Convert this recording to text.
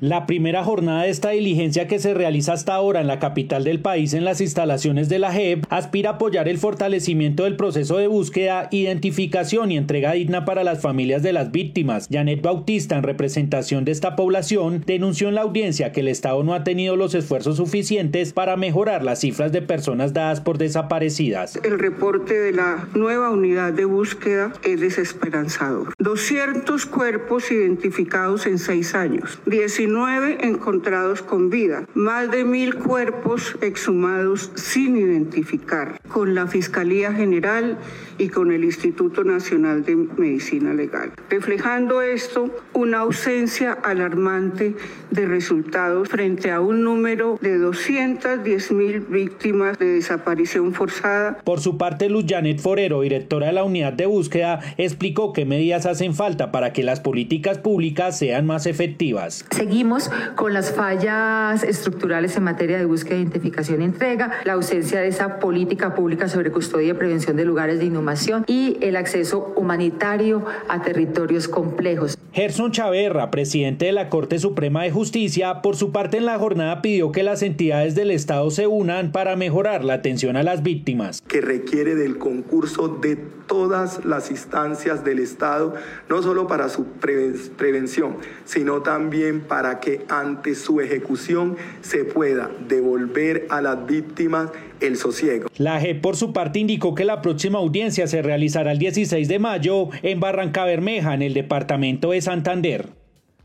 La primera jornada de esta diligencia, que se realiza hasta ahora en la capital del país en las instalaciones de la JEP, aspira a apoyar el fortalecimiento del proceso de búsqueda, identificación y entrega digna para las familias de las víctimas. Janet Bautista, en representación de esta población, denunció en la audiencia que el Estado no ha tenido los esfuerzos suficientes para mejorar las cifras de personas dadas por desaparecidas. El reporte de la nueva unidad de búsqueda es desesperanzador. 200 cuerpos identificados en 6 años, 19 encontrados con vida, más de 1.000 cuerpos exhumados sin identificar, con la Fiscalía General y con el Instituto Nacional de Medicina Legal. Reflejando esto, una ausencia alarmante de resultados frente a un número de 210.000 víctimas de desaparición forzada. Por su parte, Luz Janet Forero, directora de la unidad de búsqueda, explicó qué medidas hacen falta para que las políticas públicas sean más efectivas. Seguimos con las fallas estructurales en materia de búsqueda, identificación y entrega, la ausencia de esa política pública sobre custodia y prevención de lugares de inhumación y el acceso humanitario a territorios complejos. Gerson Chaverra, presidente de la Corte Suprema de Justicia, por su parte en la jornada pidió que las entidades del Estado se unan para mejorar la atención a las víctimas. Que requiere del concurso de todas las instancias del Estado, no solo para su prevención, sino también para que ante su ejecución se pueda devolver a las víctimas el sosiego. La JEP, por su parte, indicó que la próxima audiencia se realizará el 16 de mayo en Barrancabermeja, en el departamento de Santander.